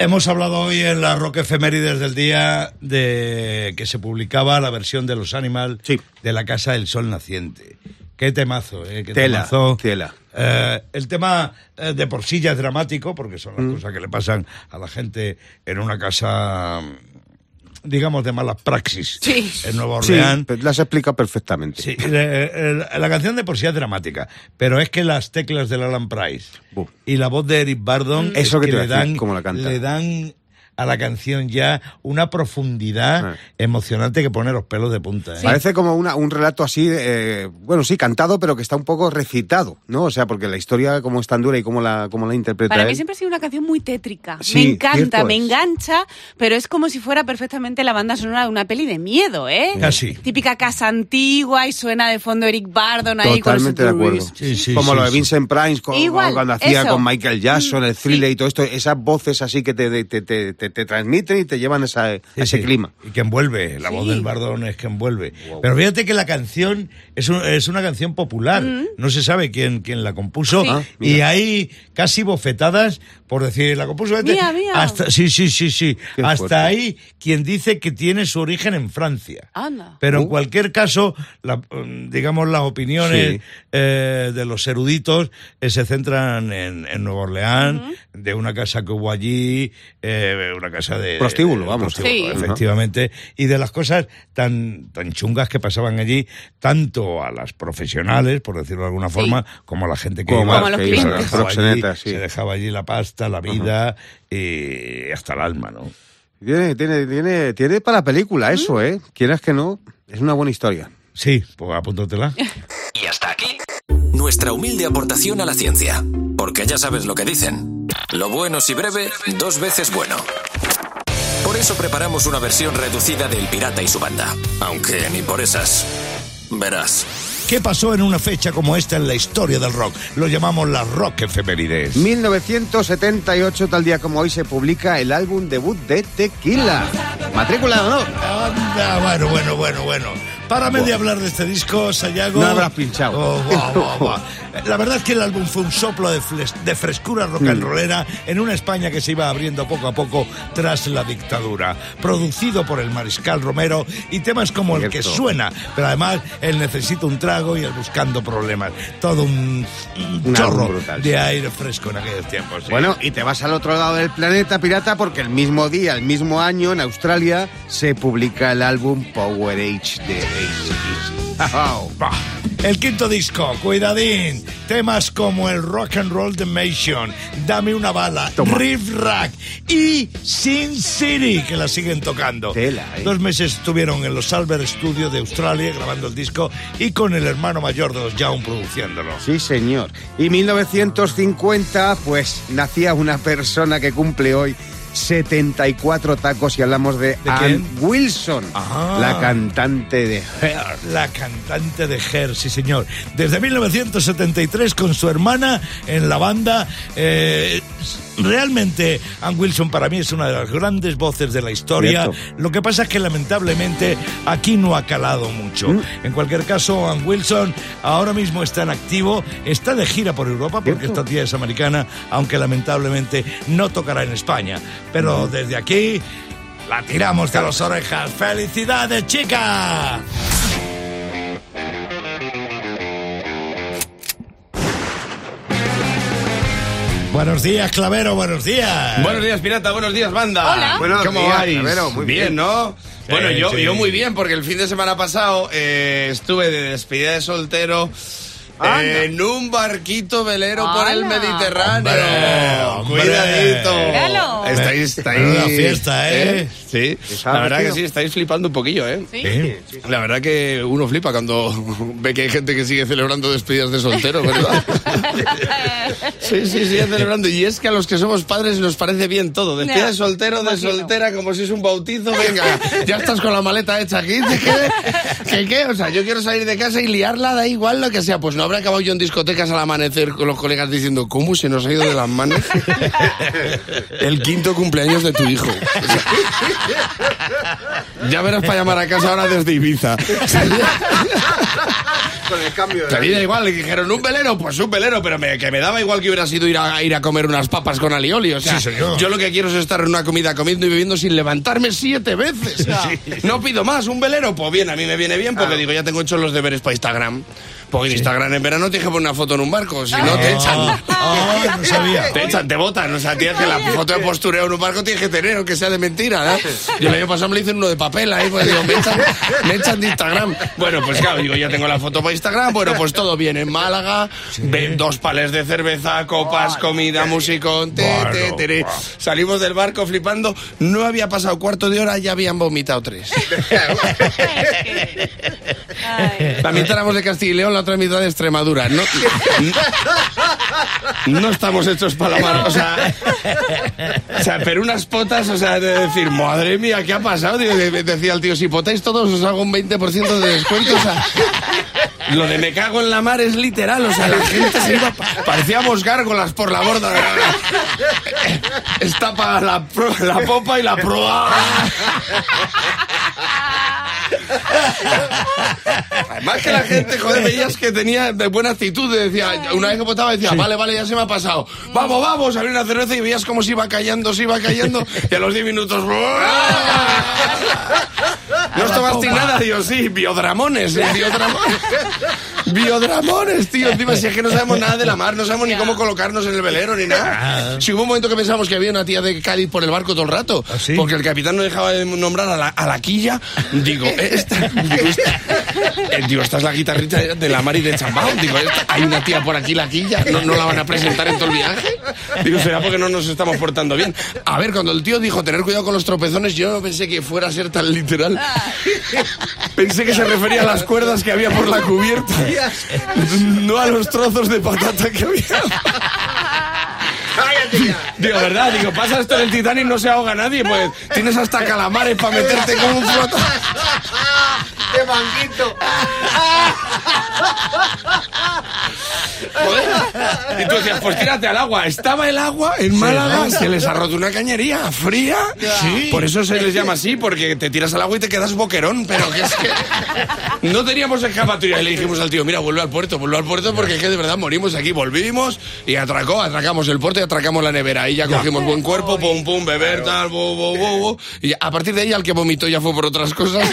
Hemos hablado hoy en la Rock Efemérides del día de que se publicaba la versión de Los Animals de La Casa del Sol Naciente. Qué temazo, qué temazo. Tela. El tema de por sí ya es dramático, porque son las cosas que le pasan a la gente en una casa, digamos, de mala praxis en Nueva Orleans. Sí, las explica perfectamente. Sí, la canción de por sí es dramática, pero es que las teclas de Alan Price y la voz de Eric Burdon Eso que te le dan, cómo la canta. le dan a la canción ya una profundidad emocionante que pone los pelos de punta. Sí. Parece como un relato así, cantado, pero que está un poco recitado, ¿no? O sea, porque la historia como es tan dura y cómo la interpreta Para mí él. siempre ha sido una canción muy tétrica. Sí, me encanta, me es. engancha, pero es como si fuera perfectamente la banda sonora de una peli de miedo, ¿eh? Casi. Típica casa antigua y suena de fondo Eric Burdon ahí con Totalmente de acuerdo. Como lo de Vincent Price cuando hacía con Michael Jackson, el Thriller y todo esto, esas voces así que te transmiten y te llevan a ese clima. Y que envuelve, la voz del Burdon es que envuelve. Wow. Pero fíjate que la canción es una canción popular, no se sabe quién la compuso, y hay casi bofetadas por decir, la compuso Mía. hasta sí. Qué hasta fuerte. ahí quien dice que tiene su origen en Francia. Anda. Pero en cualquier caso, digamos, las opiniones de los eruditos se centran en Nueva Orleans, de una casa que hubo allí, una casa de prostíbulo, vamos. Efectivamente, y de las cosas tan chungas que pasaban allí, tanto a las profesionales, por decirlo de alguna forma, como a la gente que como a los clientes. Se dejaba allí la pasta, la vida y hasta el alma, ¿no? Tiene para película eso, ¿eh? Quieras que no, es una buena historia. Sí, pues apúntatela. Y hasta aquí nuestra humilde aportación a la ciencia. Porque ya sabes lo que dicen. Lo bueno si breve, 2 veces bueno. Por eso preparamos una versión reducida de El Pirata y su banda. Aunque ni por esas. Verás. ¿Qué pasó en una fecha como esta en la historia del rock? Lo llamamos la Rock Efemérides. 1978, tal día como hoy, se publica el álbum debut de Tequila. ¿Matrícula o no? Anda, bueno. Párame de hablar de este disco, Sayago. No habrás pinchado. La verdad es que el álbum fue un soplo de frescura rock and rollera en una España que se iba abriendo poco a poco tras la dictadura. Producido por el Mariscal Romero y temas como el que suena, pero además el Necesito un trago y el Buscando problemas. Todo un chorro brutal, de aire fresco en aquellos tiempos. ¿Sí? Bueno, y te vas al otro lado del planeta, pirata, porque el mismo día, el mismo año, en Australia, se publica el álbum Power Age de AC/DC. El quinto disco, cuidadín, temas como el Rock and Roll The Nation, Dame una bala, Riff Rack y Sin City, que la siguen tocando. 2 meses estuvieron en los Albert Studios de Australia grabando el disco y con el hermano mayor de los Young produciéndolo. Sí, señor. Y 1950, pues nacía una persona que cumple hoy 74 tacos y hablamos de Ann Wilson, la cantante de Hair. La cantante de Hair, sí señor. Desde 1973 con su hermana en la banda. Realmente Ann Wilson para mí es una de las grandes voces de la historia. Lo que pasa es que lamentablemente aquí no ha calado mucho. En cualquier caso, Ann Wilson ahora mismo está en activo, está de gira por Europa porque esta tía es americana, aunque lamentablemente no tocará en España. Pero desde aquí la tiramos de las orejas. ¡Felicidades, chica! Buenos días, Clavero, buenos días. Buenos días, pirata, buenos días, banda. Hola. ¿Cómo vais? Clavero, muy bien, ¿no? Bueno, yo muy bien, porque el fin de semana pasado estuve de despedida de soltero en un barquito velero por el Mediterráneo. ¡Hombre! Cuidadito. Míralo. Estáis Menuda fiesta, ¿eh? Sí, la verdad que sí, estáis flipando un poquillo, ¿eh? Sí. La verdad que uno flipa cuando ve que hay gente que sigue celebrando despedidas de soltero, ¿verdad? Sí, sigue celebrando. Y es que a los que somos padres nos parece bien todo. Despedida de soltero, de soltera, como si es un bautizo. Venga, ya estás con la maleta hecha aquí. ¿Qué? O sea, yo quiero salir de casa y liarla, da igual lo que sea. Pues no habrá acabado yo en discotecas al amanecer con los colegas diciendo, ¿cómo se nos ha ido de las manos? El quinto 5º cumpleaños de tu hijo. O sea, ya verás para llamar a casa ahora desde Ibiza. Con el cambio de vida igual, le dijeron, ¿un velero? Pues un velero, pero que me daba igual que hubiera sido ir a comer unas papas con alioli. O sea, sí, yo lo que quiero es estar en una comida comiendo y bebiendo sin levantarme 7 veces. No pido más, un velero. Pues bien, a mí me viene bien porque digo, ya tengo hecho los deberes para Instagram. Porque en Instagram en verano tienes que poner una foto en un barco, si no te echan. No sabía. Te echan, te botan. O sea, tienes que la foto de postureo en un barco tienes que tener, aunque sea de mentira, ¿no? Yo el año pasado me le hice uno de papel ahí, pues digo, me echan de Instagram. Bueno, pues claro, digo, ya tengo la foto para Instagram, bueno, pues todo bien. En Málaga, 2 palés de cerveza, copas, comida, musicón, salimos del barco flipando, no había pasado cuarto de hora, ya habían vomitado 3. La mitad éramos de Castilla y León, la otra mitad de Extremadura. No estamos hechos para la mar. O sea, pero unas potas, o sea, de decir, madre mía, ¿qué ha pasado? Decía el tío, si potáis todos os hago un 20% de descuento. O sea, lo de me cago en la mar es literal. O sea, la gente se iba, parecíamos gárgolas por la borda. Está para la popa y la proa. Además que la gente, joder, veías que tenía de buena actitud, decía, una vez que potaba decía, vale, ya se me ha pasado, vamos, abrir una cerveza y veías cómo se iba cayendo, y a los 10 minutos no os tomaste nada, digo, sí, biodramones, tío, encima si es que no sabemos nada de la mar, no sabemos ni cómo colocarnos en el velero ni nada. Si hubo un momento que pensamos que había una tía de Cádiz por el barco todo el rato, porque el capitán no dejaba de nombrar a la quilla, digo, esta es la guitarrita de la Mari de Chambao, digo, hay una tía por aquí, la quilla, no la van a presentar en todo el viaje, digo, será porque no nos estamos portando bien. A ver, cuando el tío dijo tener cuidado con los tropezones, yo no pensé que fuera a ser tan literal. Pensé que se refería a las cuerdas que había por la cubierta, no a los trozos de patata que había. Digo, ¿verdad? Digo, pasa esto en el Titanic, no se ahoga nadie, pues tienes hasta calamares para meterte con un flota. ¡Qué manguito! Joder. Y tú decías, pues tírate al agua. Estaba el agua en Málaga, se les ha roto una cañería fría. Sí. Por eso se les llama así, porque te tiras al agua y te quedas boquerón. Pero que es que no teníamos escapatoria. Y le dijimos al tío, mira, vuelve al puerto, porque es que de verdad morimos aquí. Volvimos y atracamos el puerto y atracamos la nevera. Y ya cogimos buen cuerpo, pum, beber, tal, Y a partir de ahí, al que vomitó ya fue por otras cosas.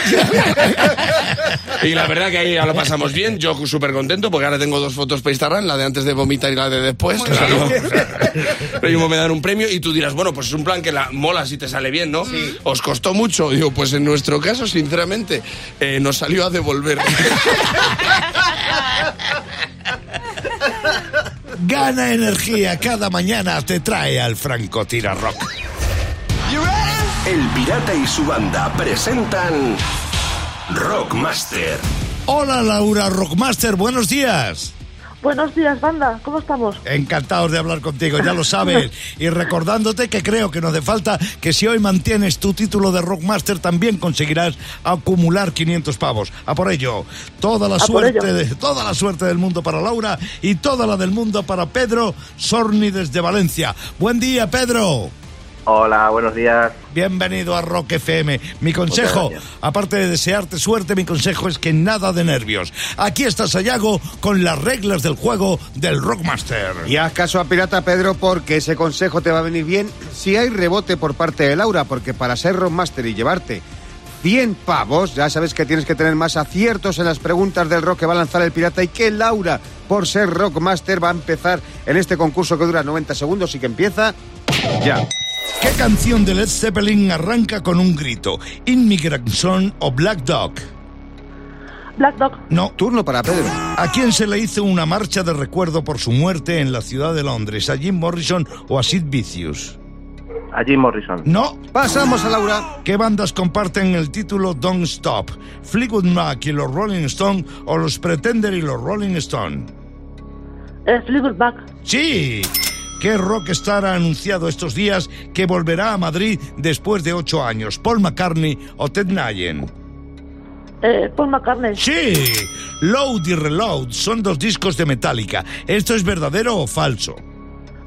Y la verdad que ahí ya lo pasamos bien. Yo súper contento porque ahora tengo 2 fotos para Instagram, la de antes de vomitar y la de después. Claro. Pero me dan un premio y tú dirás, bueno, pues es un plan que la mola si te sale bien, ¿no? Sí. ¿Os costó mucho? Digo, pues en nuestro caso, sinceramente, nos salió a devolver. Gana energía cada mañana, te trae al Francotira Rock. El Pirata y su banda presentan Rockmaster. Hola Laura Rockmaster, buenos días. Buenos días, banda, ¿cómo estamos? Encantados de hablar contigo, ya lo sabes. Y recordándote que creo que no hace falta que si hoy mantienes tu título de Rockmaster también conseguirás acumular 500 pavos. A por ello, toda la suerte del mundo para Laura y toda la del mundo para Pedro Sorni desde Valencia. Buen día, Pedro. Hola, buenos días. Bienvenido a Rock FM. Mi consejo, aparte de desearte suerte, mi consejo es que nada de nervios. Aquí está Sayago con las reglas del juego del Rockmaster. Y haz caso a Pirata, Pedro, porque ese consejo te va a venir bien si hay rebote por parte de Laura, porque para ser Rockmaster y llevarte 100 pavos, ya sabes que tienes que tener más aciertos en las preguntas del rock que va a lanzar el Pirata y que Laura, por ser Rockmaster, va a empezar en este concurso que dura 90 segundos y que empieza ya. ¿Qué canción de Led Zeppelin arranca con un grito? ¿Immigrant Song o Black Dog? Black Dog. No. Turno para Pedro. ¿A quién se le hizo una marcha de recuerdo por su muerte en la ciudad de Londres? ¿A Jim Morrison o a Sid Vicious? A Jim Morrison. No. Pasamos a Laura. ¿Qué bandas comparten el título Don't Stop? ¿Fleetwood Mac y los Rolling Stones o los Pretender y los Rolling Stones? Fleetwood Mac. ¡Sí! ¿Qué rockstar ha anunciado estos días que volverá a Madrid después de 8 años? ¿Paul McCartney o Ted Nugent? Paul McCartney. ¡Sí! Load y Reload son 2 discos de Metallica. ¿Esto es verdadero o falso?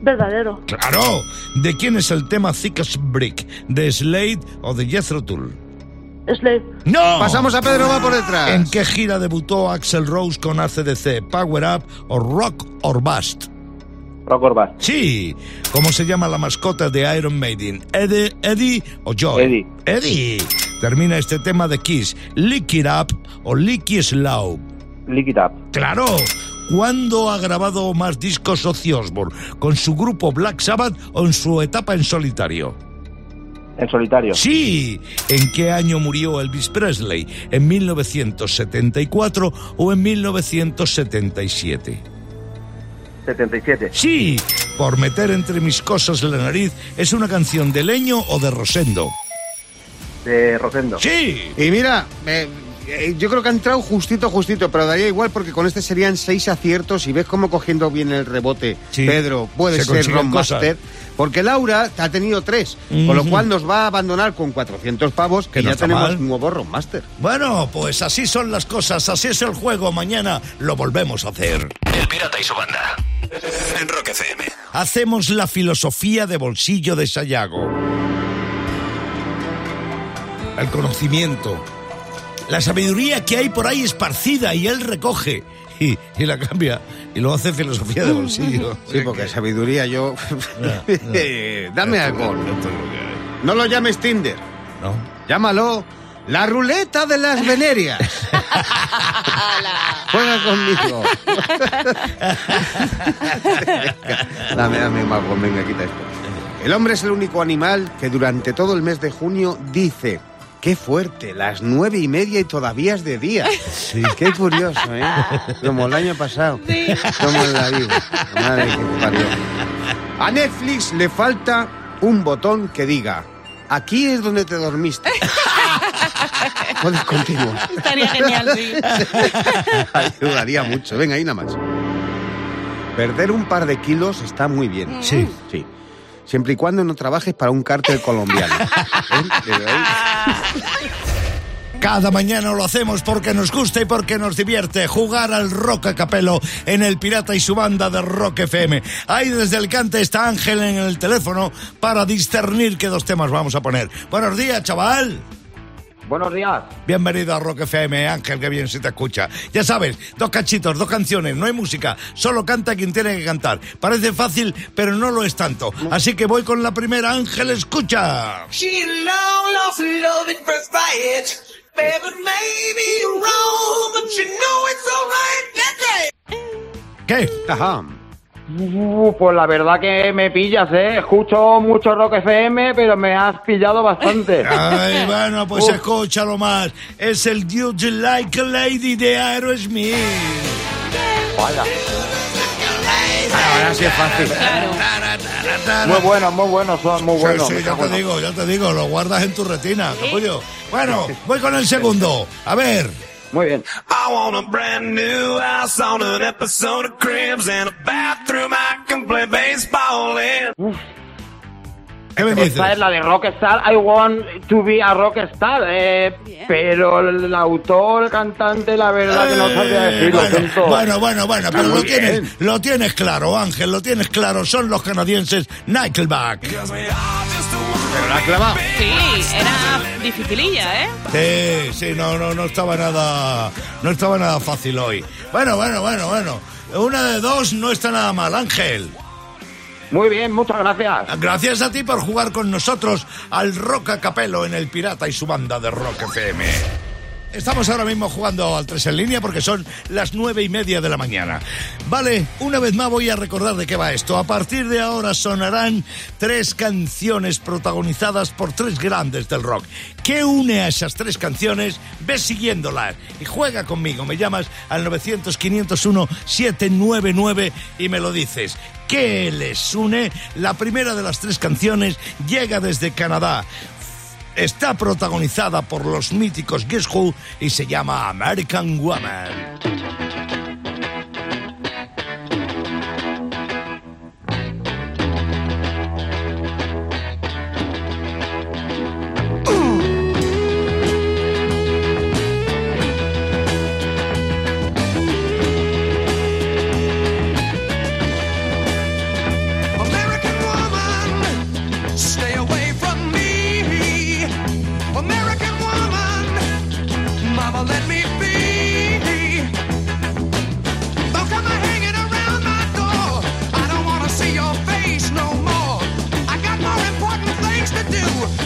Verdadero. ¡Claro! ¿De quién es el tema Thick as Brick? ¿De Slade o de Jethro Tull? Slade. ¡No! Pasamos a Pedro, va por detrás. ¿En qué gira debutó Axl Rose con AC/DC? ¿Power Up o Rock or Bust? Rock or Bust. Sí. ¿Cómo se llama la mascota de Iron Maiden? ¿Eddie o Joy? Eddie. Termina este tema de Kiss. ¿Lick It Up o Licky Slow? Lick It Up. ¡Claro! ¿Cuándo ha grabado más discos Ozzy Osbourne? ¿Con su grupo Black Sabbath o en su etapa en solitario? En solitario. Sí. ¿En qué año murió Elvis Presley? ¿En 1974 o en 1977? 77. Sí. Por meter entre mis cosas la nariz, ¿es una canción de Leño o de Rosendo? De Rosendo. Sí. Y mira, yo creo que ha entrado justito, pero daría igual porque con este serían 6 aciertos y ves cómo cogiendo bien el rebote, Sí. Pedro, puede Se ser consiguen Rockmaster, porque Laura ha tenido 3, con lo cual nos va a abandonar con 400 pavos Que y no ya está tenemos mal. un nuevo Rockmaster. Bueno, pues así son las cosas, así es el juego. Mañana lo volvemos a hacer. El Pirata y su banda. En Rock FM. Hacemos la filosofía de bolsillo de Sayago. El conocimiento. La sabiduría que hay por ahí esparcida y él recoge y la cambia y lo hace filosofía de bolsillo. Sí, porque sabiduría yo... Dame algo. No lo llames Tinder. ¿No? Llámalo la ruleta de las venerias. Juega conmigo. Dame, Mago, venga, quita esto. El hombre es el único animal que durante todo el mes de junio dice: qué fuerte, las 9:30 y todavía es de día. Sí. Qué curioso, ¿eh? Como el año pasado. Sí. Como en la vida. Madre que te parió. A Netflix le falta un botón que diga: aquí es donde te dormiste. Puedes continuar. Estaría genial, sí. Ayudaría mucho. Venga, ahí nada más. Perder un par de kilos está muy bien. Sí. Sí. Siempre y cuando no trabajes para un cártel colombiano. Desde ahí. Cada mañana lo hacemos porque nos gusta y porque nos divierte jugar al Rock a Capelo en El Pirata y su banda de Rock FM. Ahí desde Alicante está Ángel en el teléfono para discernir qué 2 temas vamos a poner. Buenos días, chaval. Buenos días. Bienvenido a Rock FM, Ángel, que bien se te escucha. Ya sabes, 2 cachitos, 2 canciones, no hay música, solo canta quien tiene que cantar. Parece fácil, pero no lo es tanto. Así que voy con la primera, Ángel, escucha. ¿Qué? Ajá. Pues la verdad que me pillas, ¿eh? Escucho mucho Rock FM, pero me has pillado bastante. Ay, bueno, pues escúchalo más. Es el Do You Like a Lady de Aerosmith. Vaya. Ahora sí es fácil. Muy buenos, son muy buenos. Sí, ya te digo, lo guardas en tu retina, capullo. Bueno, voy con el segundo. A ver. Muy bien. I want a brand new house on an episode of Cribs and a bathroom I can play baseball in. ¿Qué me dices? Esta es la de Rockstar, I want to be a Rockstar, pero el autor, el cantante, la verdad que no sabría decirlo. Bueno, pero lo tienes claro, Ángel, lo tienes claro, son los canadienses Nickelback. Pero la has clavado. Sí, era dificililla, ¿eh? Sí, no estaba nada fácil hoy. Bueno. Una de 2 no está nada mal, Ángel. Muy bien, muchas gracias. Gracias a ti por jugar con nosotros al Rock a Capelo en El Pirata y su banda de Rock FM. Estamos ahora mismo jugando al 3 en línea porque son las 9:30 de la mañana. Vale, una vez más voy a recordar de qué va esto. A partir de ahora sonarán 3 canciones protagonizadas por 3 grandes del rock. ¿Qué une a esas 3 canciones? Ve siguiéndolas y juega conmigo. Me llamas al 900-501-799 y me lo dices. ¿Qué les une? La primera de las 3 canciones llega desde Canadá. Está protagonizada por los míticos Guess Who y se llama American Woman.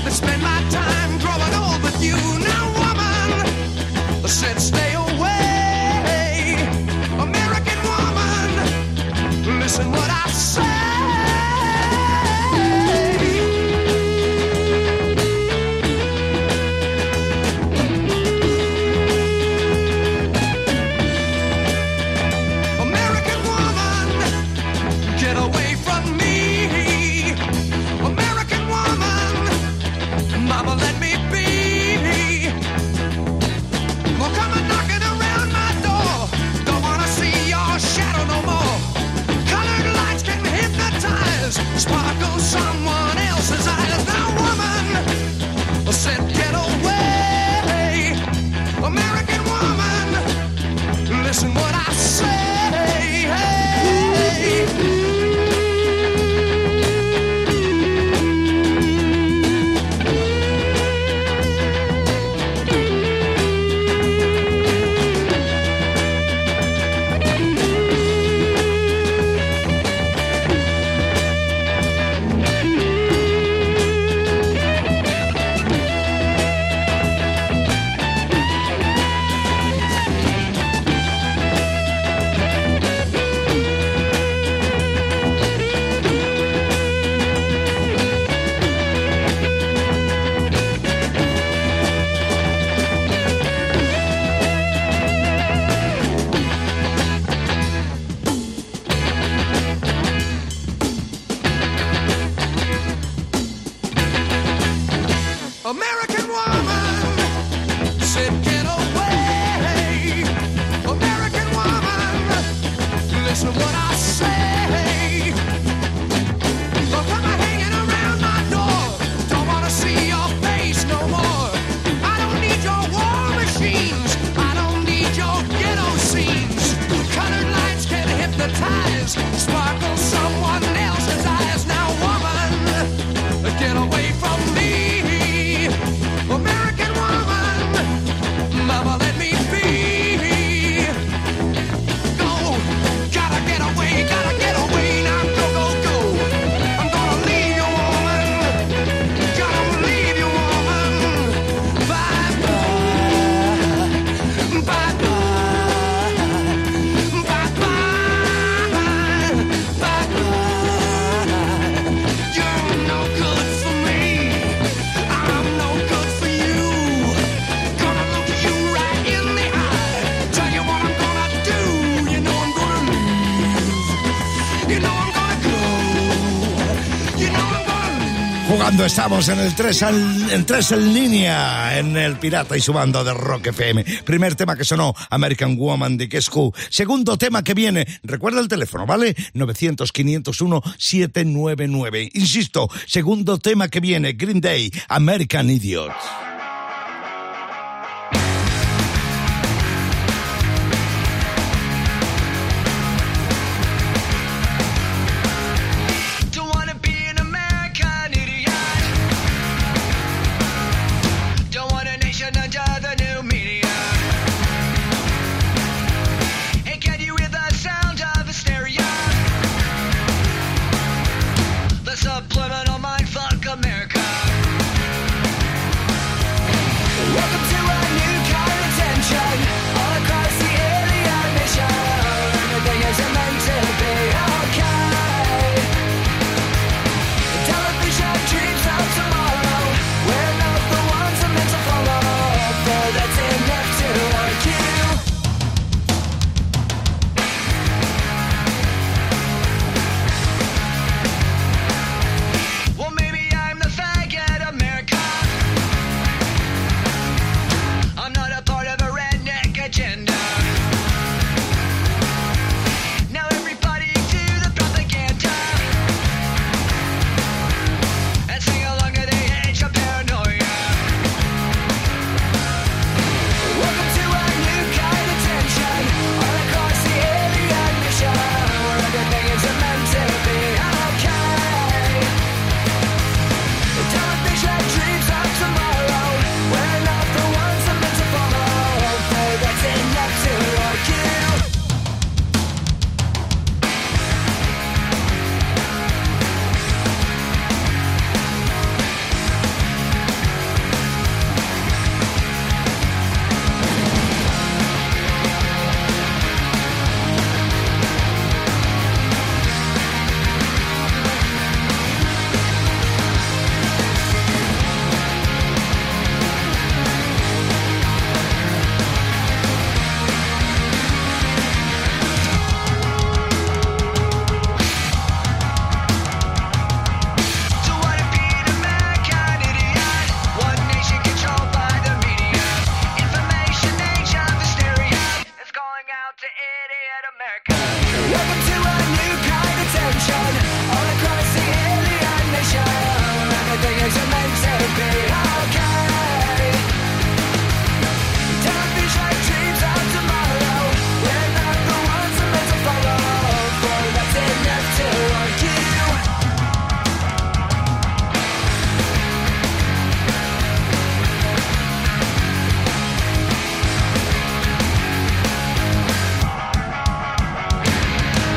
and spend my time growing old with you. Now, woman, I said stay away. American woman, listen what I say. Sparkle someone else's eyes. Now, woman, I said get away. American woman, listen what I say. Hey. American woman said get away. American woman, listen what I say. Don't come hanging around my door. Don't wanna see your face no more. I don't need your war machines. I don't need your ghetto scenes. Colored lights can hypnotize. Sparkle someone else's eyes. Now, woman, get away from me. American woman, mama, let me be. Go, gotta get away now, go, go, go. I'm gonna leave you, woman, gonna leave you, woman. Bye, bye, bye, bye, bye, bye, bye, bye. You're no good for me. I'm no good for you. Gonna look you right in the eye. Tell you what I'm gonna do. You know I'm gonna leave. You know I'm gonna go. You know I'm gonna leave. Jugando estamos en el 3 en línea, en el Pirata y su banda de Rock FM. Primer tema que sonó, American Woman de Guess Who. Segundo tema que viene, recuerda el teléfono, ¿vale? 900-501-799. Insisto, segundo tema que viene, Green Day, American Idiot. Don't wanna be an American idiot. Don't want a nation under the new media. And can you hear the sound of hysteria? The subliminal mindfuck America.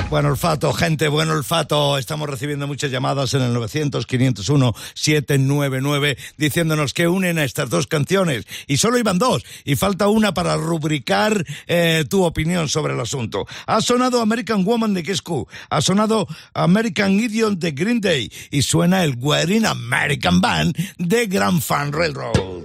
Buen olfato, gente, buen olfato. Estamos recibiendo muchas llamadas en el 900-501-799 diciéndonos que unen a estas dos canciones. Y solo iban dos. Y falta una para rubricar tu opinión sobre el asunto. Ha sonado American Woman de Kiss Q. Ha sonado American Idiot de Green Day. Y suena el Wedding American Band de Grand Funk Railroad.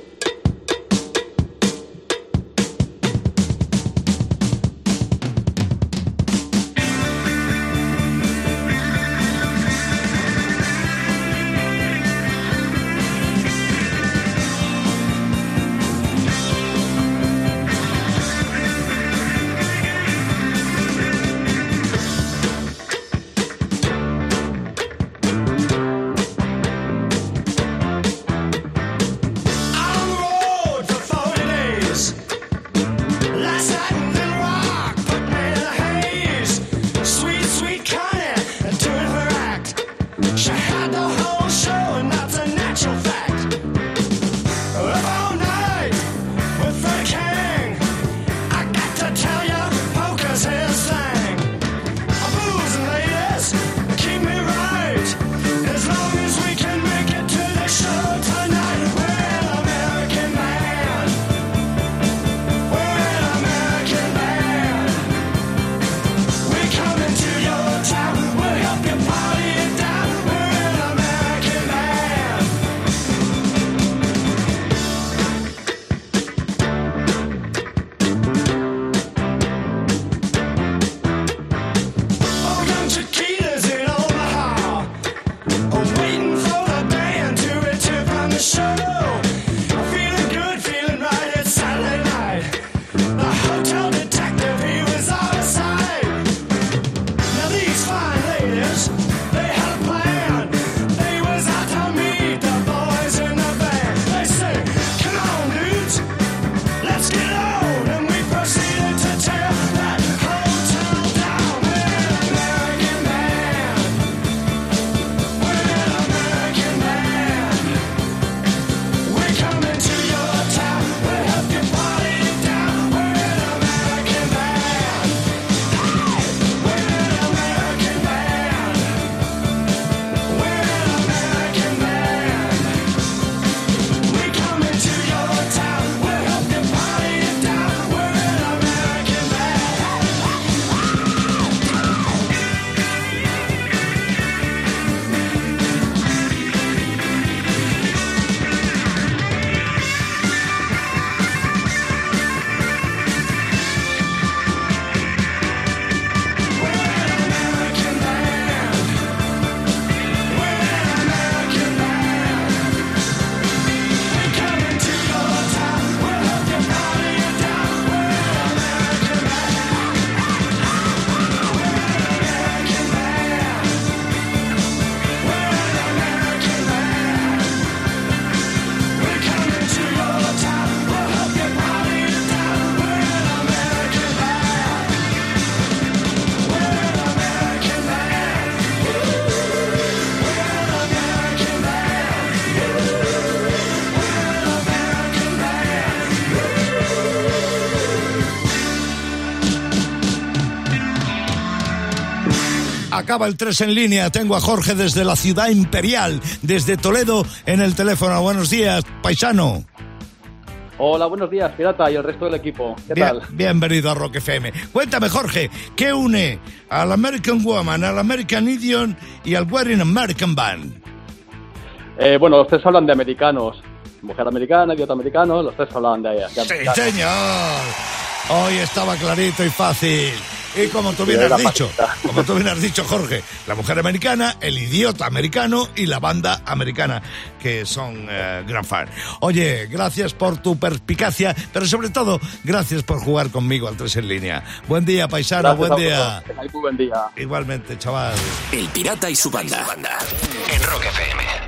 Acaba el 3 en línea. Tengo a Jorge desde la ciudad imperial, desde Toledo, en el teléfono. Buenos días, paisano. Hola, buenos días, Pirata y el resto del equipo. ¿Qué tal? Bienvenido a Rock FM. Cuéntame, Jorge, ¿qué une al American Woman, al American Idiot y al Wedding American Band? Bueno, los tres hablan de americanos. Mujer americana, idiota americano, los tres hablan de sí, señor. Hoy estaba clarito y fácil. Y como tú bien has dicho, Jorge, la mujer americana, el idiota americano y la banda americana, que son Grand Funk. Oye, gracias por tu perspicacia, pero sobre todo, gracias por jugar conmigo al 3 en línea. Buen día, paisano, gracias, buen día. Buen día. Igualmente, chaval. El Pirata y su banda. En Rock FM.